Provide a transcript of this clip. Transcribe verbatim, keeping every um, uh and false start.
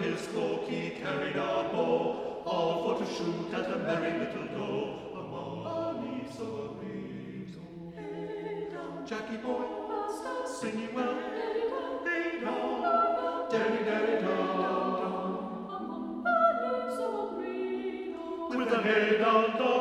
his cloak he carried a bow, all for to shoot at a merry little doe among the leaves of a green. Hey down, Jackie boy, sing ye well. Hey down, derry derry down, down, among the leaves of a green. With a hey down, down.